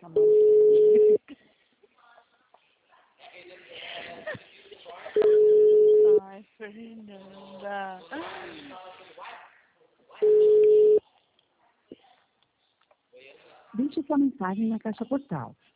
Ai, Fernanda. Deixe sua mensagem na caixa postal.